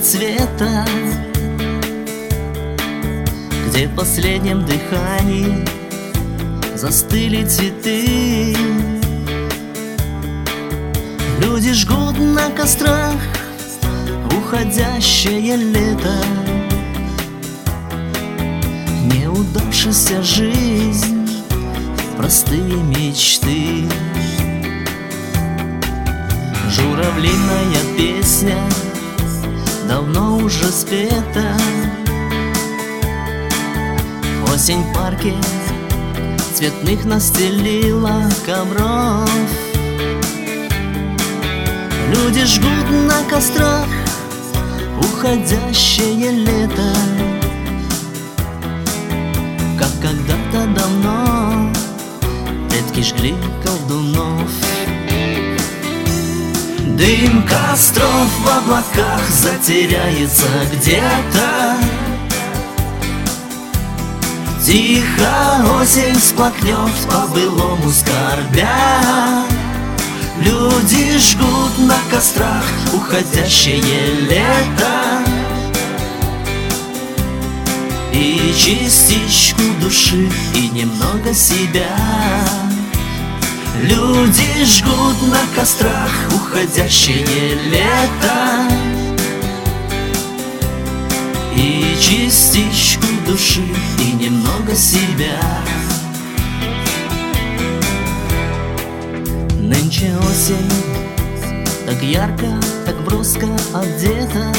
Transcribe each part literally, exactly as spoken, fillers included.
света, где в последнем дыхании застыли цветы. Люди жгут на кострах уходящее лето, неудавшаяся жизнь, простые мечты. Журавлиная песня давно уже спета. Осень в парке цветных настелила ковров. Люди жгут на кострах уходящее лето, как когда-то давно предки жгли колдунов. Дым костров в облаках затеряется где-то. Тихо осень сплакнет по-былому скорбя. Люди жгут на кострах уходящее лето, и частичку души, и немного себя. Люди жгут на кострах уходящее лето, и частичку души, и немного себя. Нынче осень так ярко, так броско одета,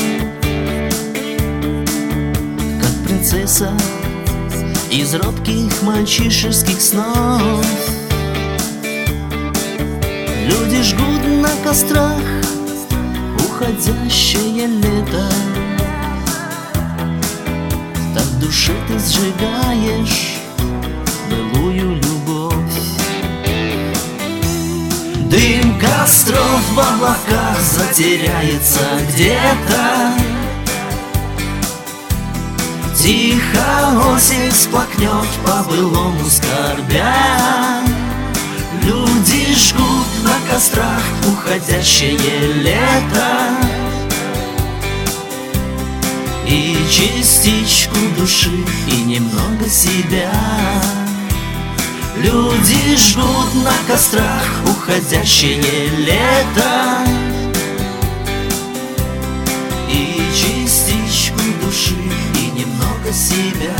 как принцесса из робких мальчишеских снов. Люди жгут на кострах уходящее лето, так в душе ты сжигаешь былую любовь. Дым костров в облаках затеряется где-то. Тихо осень сплакнет по-былому скорбя. Люди жгут на кострах уходящее лето, и частичку души, и немного себя. Люди жгут на кострах уходящее лето, и частичку души, и немного себя.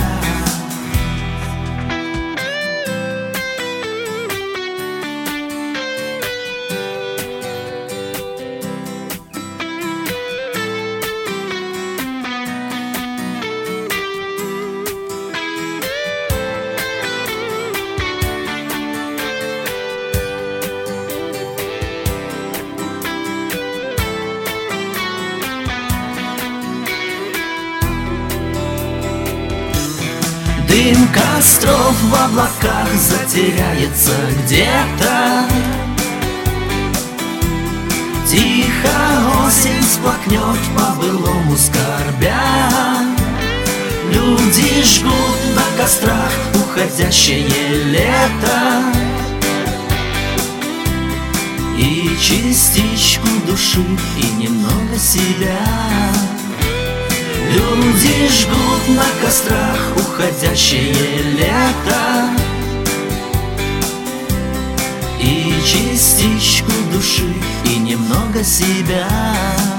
Дым костров в облаках затеряется где-то. Тихо осень сплакнет по-былому скорбя. Люди жгут на кострах уходящее лето, и частичку души, и немного себя. Люди жгут на кострах уходящее лето, и частичку души, и немного себя.